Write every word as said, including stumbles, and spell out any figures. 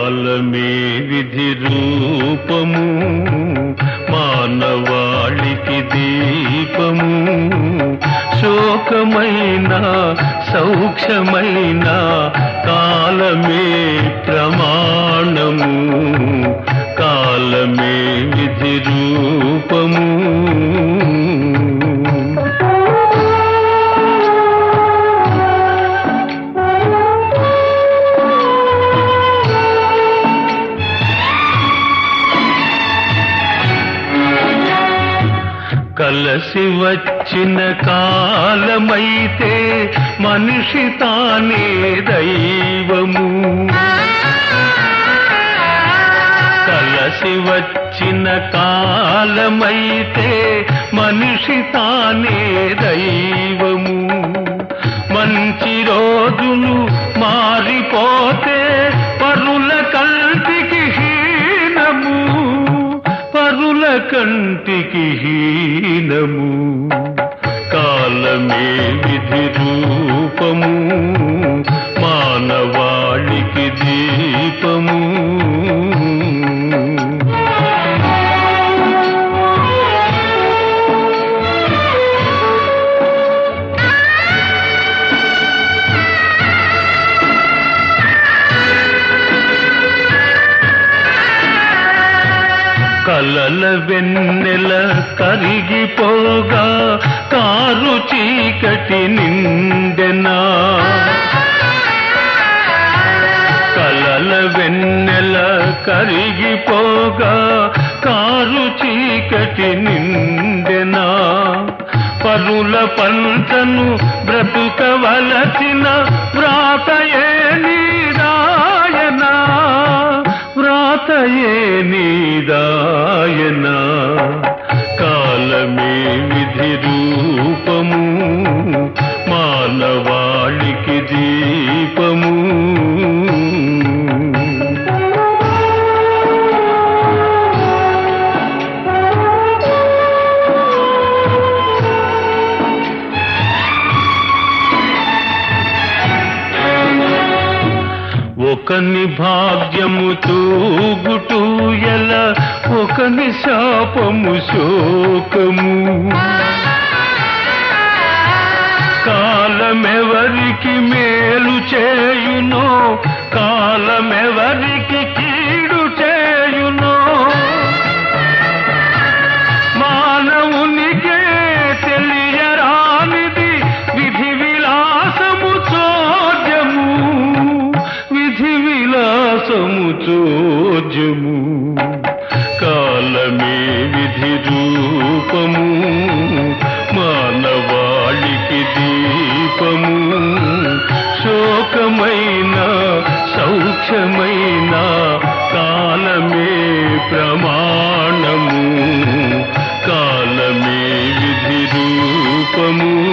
కాలమే విధి రూపము మానవాళికి దీపము శోకమైన సౌఖ్యమైన కాలమే ప్రమాణము కాలమే విధి రూపము కలసి వచ్చిన కాలమైతే మనిషి తానే దైవము కలసి వచ్చిన కాలమైతే మనిషి తానే దైవము మంచి రోజులు మారిపోతే పరుల కంటికి హీనము పరుల కంటికి హీనము కాలమే విధి రూపము మానవాళికి దీపము కలల వెన్నెల కరిగిపోగా కారు చీకటి నిండెనా కలల వెన్నెల కరిగిపోగా కారు చీకటి నిండెనా పరుల పంటను బ్రతుకవలసిన వ్రాతయే నీరాయనా వ్రాతయే నీరాయనా కాలమే విధి రూపము మానవాళికి దీపము ఒకని భాగ్యము తూగుటూ ఎల ఒకని శాపము శోకము కాలమెవరికి మేలు చేయునో కాలమెవరికి కీడు చేయునో మానవునికే తెలియరానిది విధి విలాసము చోద్యము విధి విలాసము చోద్యము కాలమే విధి రూపము మానవాళికి దీపము శోకమైన సౌఖ్యమైన కాలమే ప్రమాణము కాలమే విధి రూపము